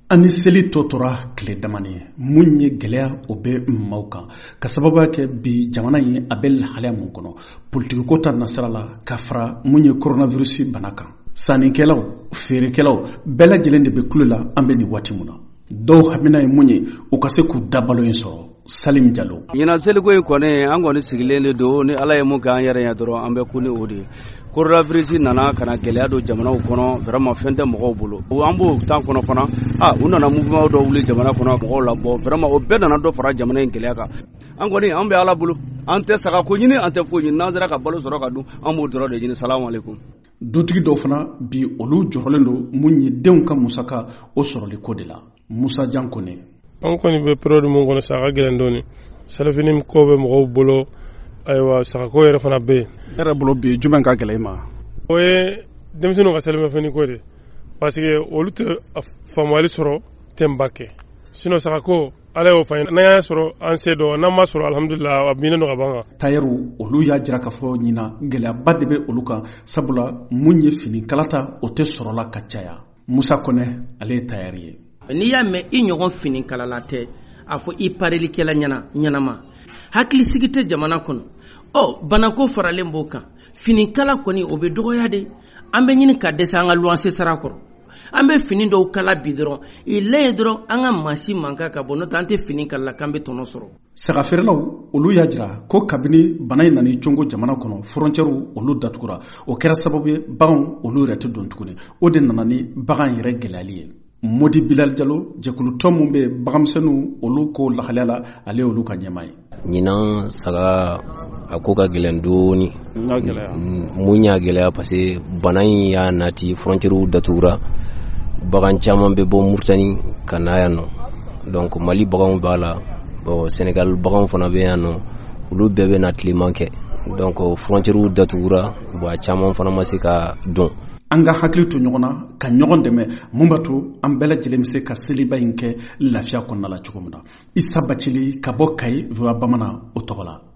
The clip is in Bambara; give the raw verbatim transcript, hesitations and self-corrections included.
Ani seli tɔ tora tile damani ye mun ye gɛlɛya o bɛ maaw kan ka sababu kɛ bi jamana in a bɛ lahalaya mun kɔnɔ politiki ko ta nasira la ka fara mun ye coronavirus bana kan sannikɛlaw feerekɛlaw bɛɛ lajɛlen de bɛ kulo la an bɛ nin waati mun na dɔw hamina ye mun ye u ka se k'u dabalo in sɔrɔ Salim Jalo ɲinan seliko in kɔni an kɔni sigilen de don ni Ala ye mun kɛ an yɛrɛ ɲɛ dɔrɔn an bɛ ku ni o de ye coronavirus nana kana gɛlɛya don jamanaw kɔnɔ vraiment fɛn tɛ mɔgɔw bolo an b'o temps kɔnɔ fana ah u nana mouvement dɔ wuli jamana kɔnɔ mɔgɔw la bɔ vraiment o bɛɛ nana dɔ fara jamana in gɛlɛya kan an kɔni an bɛ Ala bolo an tɛ saga ko ɲini an tɛ foyi ɲini n'an sera ka balo sɔrɔ ka dun an b'o dɔrɔn de ɲini salamu alaikum dutigi dɔw fana bi olu jɔrɔlen don mun ye denw ka musaka o sɔrɔli ko de la Musa Jan Kone an kɔni bɛ période mun kɔnɔ sa a ka gɛlɛn dɔɔni salafini ko bɛ mɔgɔw bolo ayiwa sagako yɛrɛ fana bɛ yen ne yɛrɛ bolo bi jumɛn ka gɛlɛn i ma o ye denmisɛnninw ka salimafɛnni ko de parce que olu tɛ faamuyali sɔrɔ tɛnba kɛ sinon sagako Ala y'o fɔ n'an y'a sɔrɔ an se dɔn n'an ma sɔrɔ alhamdulillah a binnen don ka ban kan tailleur olu y'a jira k'a fɔ ɲina gɛlɛyaba de bɛ olu kan sabula mun ye fini kalata o tɛ sɔrɔla ka caya Musa Kone ale ye tailleur ye n'i y'a mɛn i ɲɔgɔn fini kalala tɛ a fɔ i parelikɛla ɲana ɲanama hakili sigi tɛ jamana kɔnɔ ɔ banako faralen b'o kan fini kala kɔni o bɛ dɔgɔya de an bɛ ɲini ka dɛsɛ an ka luwanse sara kɔrɔ an bɛ fini dɔw kala bi dɔrɔn i lɛ dɔrɔn an ka maasi mankan ka bɔ n'o tɛ an tɛ fini kalala k'an bɛ tɔnɔ sɔrɔ sagafeerelaw olu y'a jira ko kabini bana in nani congo jamana kɔnɔ frontière olu datugura o kɛra sababu ye baganw olu yɛrɛ tɛ don tuguni o de nana ni bagan yɛrɛ gɛlɛyali ye Modi Bilal Jalo jɛkulutɔ mun bɛ baganmisɛnninw olu ko lahalaya la ale olu ka ɲɛmaa ye ɲinan saga a ko ka gɛlɛn dɔɔni mun y'a gɛlɛya parce que bana in y'a nati frontière datugura bagan caman bɛ bɔ Mauritanie ka na yan nɔ donc Mali baganw b'a la bon Sénégal baganw fana bɛ yan nɔ olu bɛɛ bɛ na tileman kɛ donc frontière datugura bon a caman fana ma se ka dɔn an ka hakili to ɲɔgɔn na ka ɲɔgɔn dɛmɛ mun b'a to an bɛɛ lajɛlen bɛ se ka seliba in kɛ lafiya kɔnɔna la cogo min na Isa Bacili ka bɔ Kayi voa bamanan o tɔgɔ la